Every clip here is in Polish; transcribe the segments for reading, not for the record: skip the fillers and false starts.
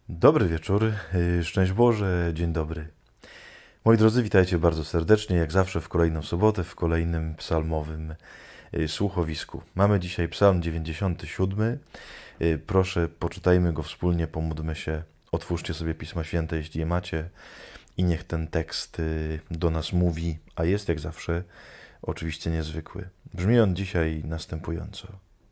Dobry wieczór, szczęść Boże, dzień dobry. Moi drodzy, witajcie bardzo serdecznie, jak zawsze w kolejną sobotę, w kolejnym psalmowym słuchowisku. Mamy dzisiaj psalm 97. Proszę, poczytajmy go wspólnie, pomódlmy się, otwórzcie sobie Pisma Święte, jeśli je macie, i niech ten tekst do nas mówi, a jest jak zawsze oczywiście niezwykły. Brzmi on dzisiaj następująco.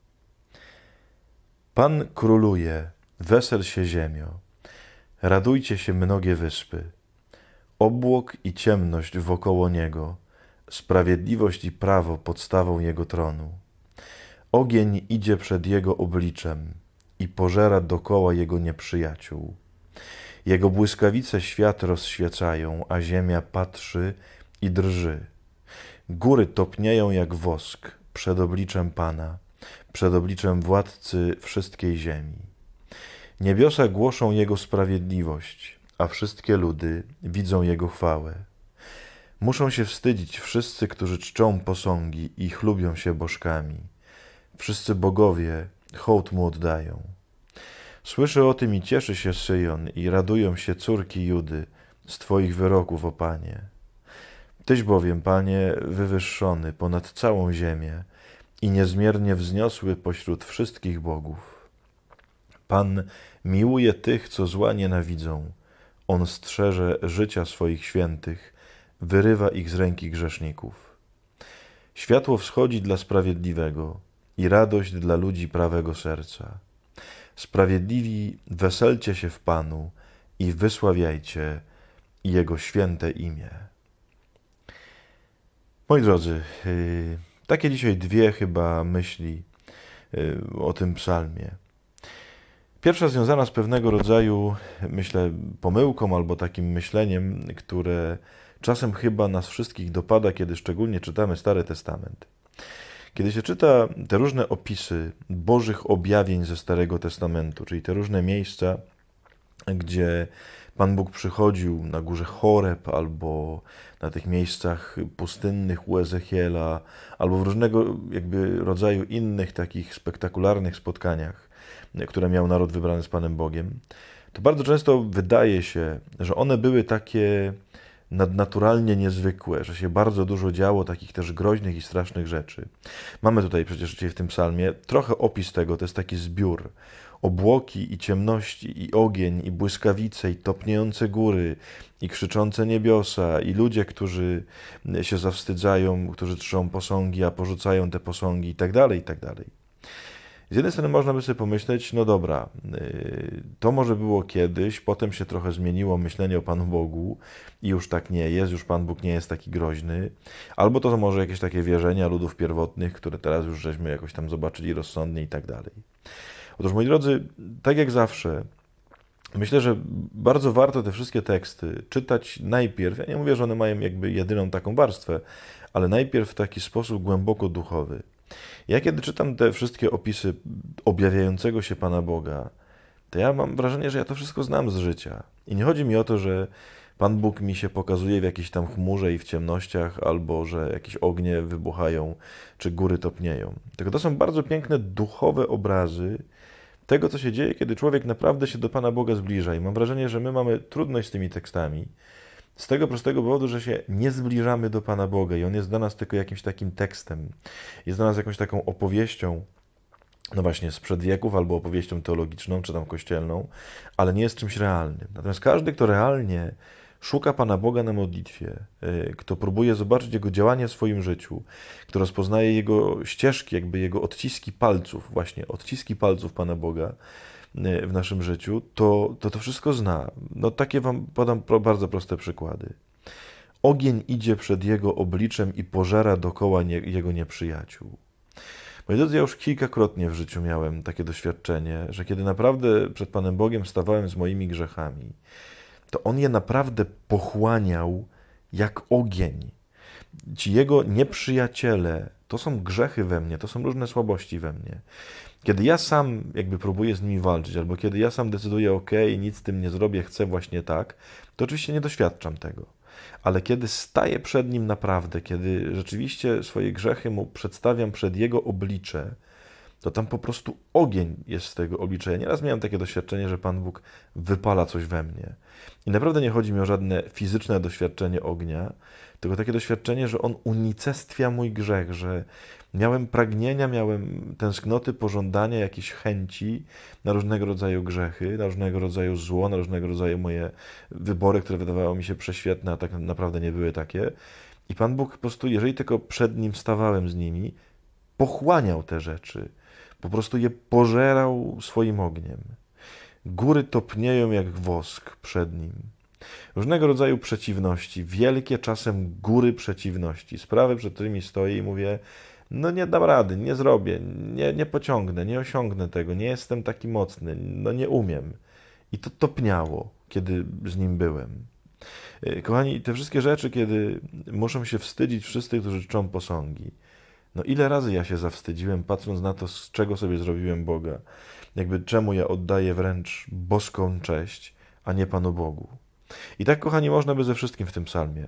Pan króluje, wesel się ziemio, radujcie się mnogie wyspy. Obłok i ciemność wokoło niego, sprawiedliwość i prawo podstawą jego tronu. Ogień idzie przed jego obliczem i pożera dokoła jego nieprzyjaciół. Jego błyskawice świat rozświecają, a ziemia patrzy i drży. Góry topnieją jak wosk przed obliczem Pana, przed obliczem władcy wszystkiej ziemi. Niebiosa głoszą Jego sprawiedliwość, a wszystkie ludy widzą Jego chwałę. Muszą się wstydzić wszyscy, którzy czczą posągi i chlubią się bożkami. Wszyscy bogowie hołd Mu oddają. Słyszy o tym i cieszy się Syjon i radują się córki Judy z Twoich wyroków, o Panie. Tyś bowiem, Panie, wywyższony ponad całą ziemię i niezmiernie wzniosły pośród wszystkich bogów. Pan miłuje tych, co zła nienawidzą. On strzeże życia swoich świętych, wyrywa ich z ręki grzeszników. Światło wschodzi dla sprawiedliwego i radość dla ludzi prawego serca. Sprawiedliwi, weselcie się w Panu i wysławiajcie Jego święte imię. Moi drodzy, takie dzisiaj dwie chyba myśli o tym psalmie. Pierwsza związana z pewnego rodzaju, myślę, pomyłką albo takim myśleniem, które czasem chyba nas wszystkich dopada, kiedy szczególnie czytamy Stary Testament. Kiedy się czyta te różne opisy Bożych objawień ze Starego Testamentu, czyli te różne miejsca, gdzie Pan Bóg przychodził na górze Choreb albo na tych miejscach pustynnych u Ezechiela, albo w różnego jakby rodzaju innych takich spektakularnych spotkaniach, które miał naród wybrany z Panem Bogiem, to bardzo często wydaje się, że one były takie nadnaturalnie niezwykłe, że się bardzo dużo działo takich też groźnych i strasznych rzeczy. Mamy tutaj przecież dzisiaj w tym psalmie trochę opis tego, to jest taki zbiór. Obłoki i ciemności, i ogień, i błyskawice, i topniejące góry, i krzyczące niebiosa, i ludzie, którzy się zawstydzają, którzy trzą posągi, a porzucają te posągi, i tak dalej, i tak dalej. Z jednej strony można by sobie pomyśleć, no dobra, to może było kiedyś, potem się trochę zmieniło myślenie o Panu Bogu i już tak nie jest, już Pan Bóg nie jest taki groźny, albo to może jakieś takie wierzenia ludów pierwotnych, które teraz już żeśmy jakoś tam zobaczyli rozsądnie i tak dalej. Otóż, moi drodzy, tak jak zawsze, myślę, że bardzo warto te wszystkie teksty czytać najpierw, ja nie mówię, że one mają jakby jedyną taką warstwę, ale najpierw w taki sposób głęboko duchowy. Ja kiedy czytam te wszystkie opisy objawiającego się Pana Boga, to ja mam wrażenie, że ja to wszystko znam z życia. I nie chodzi mi o to, że Pan Bóg mi się pokazuje w jakiejś tam chmurze i w ciemnościach, albo że jakieś ognie wybuchają, czy góry topnieją. Tylko to są bardzo piękne duchowe obrazy tego, co się dzieje, kiedy człowiek naprawdę się do Pana Boga zbliża. I mam wrażenie, że my mamy trudność z tymi tekstami, z tego prostego powodu, że się nie zbliżamy do Pana Boga i On jest dla nas tylko jakimś takim tekstem. Jest dla nas jakąś taką opowieścią, no właśnie sprzed wieków, albo opowieścią teologiczną, czy tam kościelną, ale nie jest czymś realnym. Natomiast każdy, kto realnie szuka Pana Boga na modlitwie, kto próbuje zobaczyć Jego działanie w swoim życiu, kto rozpoznaje Jego ścieżki, jakby Jego odciski palców, właśnie odciski palców Pana Boga w naszym życiu, to wszystko zna. No takie wam podam bardzo proste przykłady. Ogień idzie przed Jego obliczem i pożera dokoła Jego nieprzyjaciół. Moi drodzy, ja już kilkakrotnie w życiu miałem takie doświadczenie, że kiedy naprawdę przed Panem Bogiem stawałem z moimi grzechami, to On je naprawdę pochłaniał jak ogień. Ci Jego nieprzyjaciele, to są grzechy we mnie, to są różne słabości we mnie. Kiedy ja sam jakby próbuję z nimi walczyć, albo kiedy ja sam decyduję, nic z tym nie zrobię, chcę właśnie tak, to oczywiście nie doświadczam tego. Ale kiedy staję przed Nim naprawdę, kiedy rzeczywiście swoje grzechy Mu przedstawiam przed Jego oblicze, to tam po prostu ogień jest z tego oblicza. Ja nieraz miałem takie doświadczenie, że Pan Bóg wypala coś we mnie. I naprawdę nie chodzi mi o żadne fizyczne doświadczenie ognia, tylko takie doświadczenie, że on unicestwia mój grzech, że miałem pragnienia, miałem tęsknoty, pożądania, jakieś chęci na różnego rodzaju grzechy, na różnego rodzaju zło, na różnego rodzaju moje wybory, które wydawały mi się prześwietne, a tak naprawdę nie były takie. I Pan Bóg po prostu, jeżeli tylko przed Nim stawałem z nimi, pochłaniał te rzeczy. Po prostu je pożerał swoim ogniem. Góry topnieją jak wosk przed Nim. Różnego rodzaju przeciwności, wielkie czasem góry przeciwności, sprawy, przed którymi stoję i mówię, no nie dam rady, nie zrobię, nie pociągnę, nie osiągnę tego, nie jestem taki mocny, no nie umiem. I to topniało, kiedy z Nim byłem. Kochani, te wszystkie rzeczy, kiedy muszą się wstydzić wszyscy, którzy czczą posągi. No ile razy ja się zawstydziłem, patrząc na to, z czego sobie zrobiłem Boga. Jakby czemu ja oddaję wręcz boską cześć, a nie Panu Bogu. I tak, kochani, można by ze wszystkim w tym psalmie.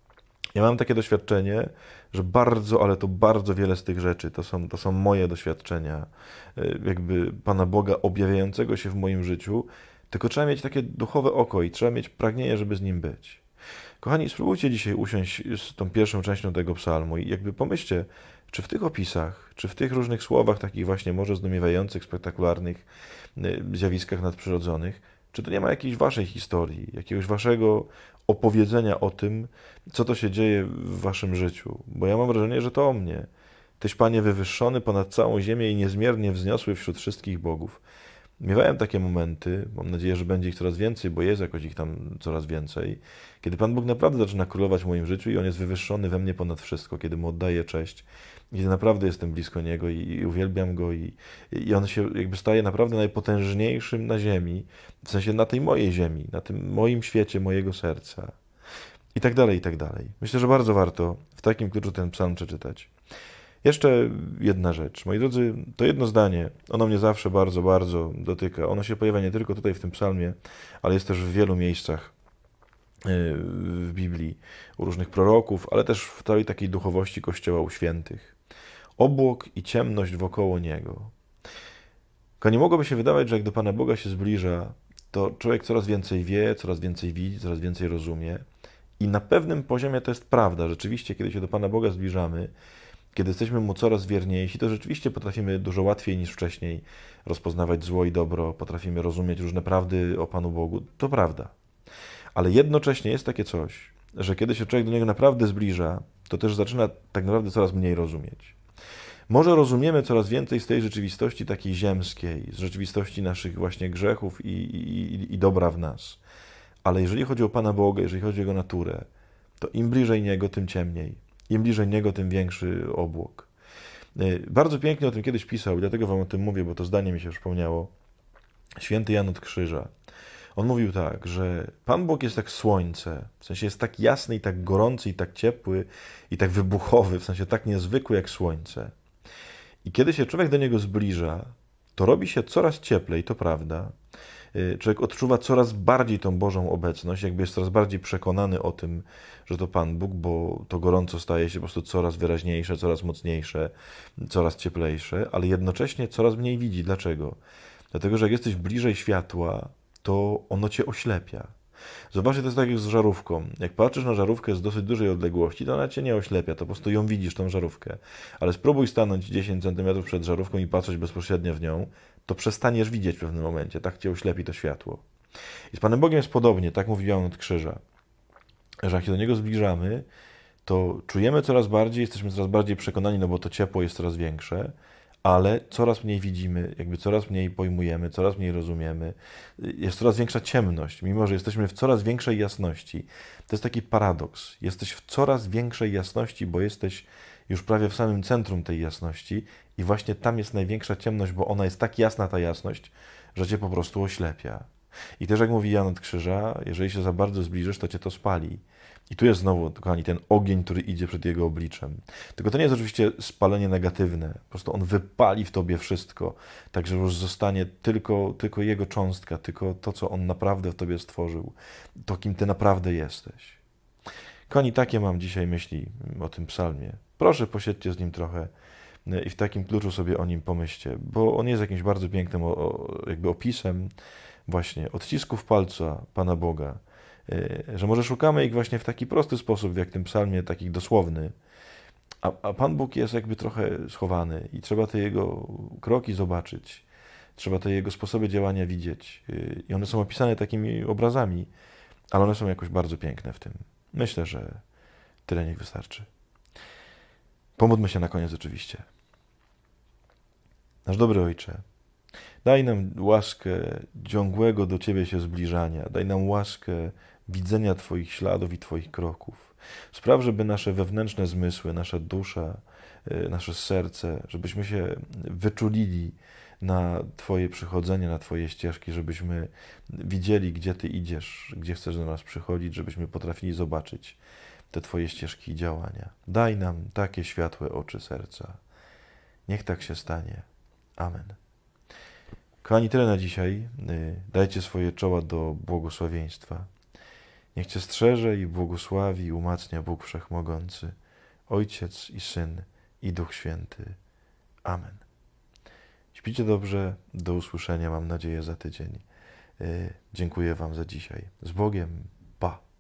Ja mam takie doświadczenie, że bardzo, ale to bardzo wiele z tych rzeczy, to są moje doświadczenia, jakby Pana Boga objawiającego się w moim życiu, tylko trzeba mieć takie duchowe oko i trzeba mieć pragnienie, żeby z Nim być. Kochani, spróbujcie dzisiaj usiąść z tą pierwszą częścią tego psalmu i jakby pomyślcie, czy w tych opisach, czy w tych różnych słowach, takich właśnie może zdumiewających, spektakularnych zjawiskach nadprzyrodzonych, czy to nie ma jakiejś waszej historii, jakiegoś waszego opowiedzenia o tym, co to się dzieje w waszym życiu? Bo ja mam wrażenie, że to o mnie. Tyś, Panie, wywyższony ponad całą ziemię i niezmiernie wzniosły wśród wszystkich bogów. Miewałem takie momenty, mam nadzieję, że będzie ich coraz więcej, bo jest jakoś ich tam coraz więcej, kiedy Pan Bóg naprawdę zaczyna królować w moim życiu i On jest wywyższony we mnie ponad wszystko, kiedy Mu oddaję cześć, kiedy naprawdę jestem blisko Niego i uwielbiam Go i On się jakby staje naprawdę najpotężniejszym na ziemi, w sensie na tej mojej ziemi, na tym moim świecie, mojego serca i tak dalej, i tak dalej. Myślę, że bardzo warto w takim kluczu ten psalm przeczytać. Jeszcze jedna rzecz. Moi drodzy, to jedno zdanie, ono mnie zawsze bardzo, bardzo dotyka. Ono się pojawia nie tylko tutaj w tym psalmie, ale jest też w wielu miejscach w Biblii, u różnych proroków, ale też w całej takiej duchowości Kościoła u świętych. Obłok i ciemność wokoło Niego. Tylko nie mogłoby się wydawać, że jak do Pana Boga się zbliża, to człowiek coraz więcej wie, coraz więcej widzi, coraz więcej rozumie. I na pewnym poziomie to jest prawda. Rzeczywiście, kiedy się do Pana Boga zbliżamy, kiedy jesteśmy Mu coraz wierniejsi, to rzeczywiście potrafimy dużo łatwiej niż wcześniej rozpoznawać zło i dobro, potrafimy rozumieć różne prawdy o Panu Bogu. To prawda. Ale jednocześnie jest takie coś, że kiedy się człowiek do Niego naprawdę zbliża, to też zaczyna tak naprawdę coraz mniej rozumieć. Może rozumiemy coraz więcej z tej rzeczywistości takiej ziemskiej, z rzeczywistości naszych właśnie grzechów i dobra w nas. Ale jeżeli chodzi o Pana Boga, jeżeli chodzi o Jego naturę, to im bliżej Niego, tym ciemniej. Im bliżej Niego, tym większy obłok. Bardzo pięknie o tym kiedyś pisał, dlatego wam o tym mówię, bo to zdanie mi się przypomniało. Święty Jan od Krzyża. On mówił tak, że Pan Bóg jest jak słońce, w sensie jest tak jasny i tak gorący i tak ciepły i tak wybuchowy, w sensie tak niezwykły jak słońce. I kiedy się człowiek do Niego zbliża, to robi się coraz cieplej, to prawda. Człowiek odczuwa coraz bardziej tą Bożą obecność, jakby jest coraz bardziej przekonany o tym, że to Pan Bóg, bo to gorąco staje się po prostu coraz wyraźniejsze, coraz mocniejsze, coraz cieplejsze, ale jednocześnie coraz mniej widzi. Dlaczego? Dlatego, że jak jesteś bliżej światła, to ono cię oślepia. Zobaczcie, to jest tak jak z żarówką. Jak patrzysz na żarówkę z dosyć dużej odległości, to ona cię nie oślepia, to po prostu ją widzisz, tą żarówkę. Ale spróbuj stanąć 10 cm przed żarówką i patrzeć bezpośrednio w nią, to przestaniesz widzieć w pewnym momencie. Tak cię oślepi to światło. I z Panem Bogiem jest podobnie, tak mówi Jan od Krzyża, że jak się do Niego zbliżamy, to czujemy coraz bardziej, jesteśmy coraz bardziej przekonani, no bo to ciepło jest coraz większe, ale coraz mniej widzimy, jakby coraz mniej pojmujemy, coraz mniej rozumiemy. Jest coraz większa ciemność, mimo że jesteśmy w coraz większej jasności. To jest taki paradoks. Jesteś w coraz większej jasności, bo jesteś już prawie w samym centrum tej jasności i właśnie tam jest największa ciemność, bo ona jest tak jasna, ta jasność, że cię po prostu oślepia. I też jak mówi Jan od Krzyża, jeżeli się za bardzo zbliżysz, to cię to spali. I tu jest znowu, kochani, ten ogień, który idzie przed Jego obliczem. Tylko to nie jest oczywiście spalenie negatywne. Po prostu On wypali w tobie wszystko, tak że już zostanie tylko Jego cząstka, tylko to, co On naprawdę w tobie stworzył, to, kim ty naprawdę jesteś. Kochani, takie mam dzisiaj myśli o tym psalmie. Proszę, posiedźcie z nim trochę, i w takim kluczu sobie o nim pomyślcie, bo on jest jakimś bardzo pięknym jakby opisem właśnie odcisków palca Pana Boga, że może szukamy ich właśnie w taki prosty sposób, jak w tym psalmie, taki dosłowny, a Pan Bóg jest jakby trochę schowany i trzeba te Jego kroki zobaczyć, trzeba te Jego sposoby działania widzieć i one są opisane takimi obrazami, ale one są jakoś bardzo piękne w tym. Myślę, że tyle niech wystarczy. Pomódlmy się na koniec oczywiście. Nasz dobry Ojcze, daj nam łaskę ciągłego do Ciebie się zbliżania, daj nam łaskę widzenia Twoich śladów i Twoich kroków. Spraw, żeby nasze wewnętrzne zmysły, nasza dusza, nasze serce, żebyśmy się wyczulili na Twoje przychodzenie, na Twoje ścieżki, żebyśmy widzieli, gdzie Ty idziesz, gdzie chcesz do nas przychodzić, żebyśmy potrafili zobaczyć te Twoje ścieżki i działania. Daj nam takie światłe oczy serca. Niech tak się stanie. Amen. Kochani, tyle na dzisiaj. Dajcie swoje czoła do błogosławieństwa. Niech Cię strzeże i błogosławi i umacnia Bóg Wszechmogący, Ojciec i Syn i Duch Święty. Amen. Śpijcie dobrze. Do usłyszenia, mam nadzieję, za tydzień. Dziękuję Wam za dzisiaj. Z Bogiem. Pa.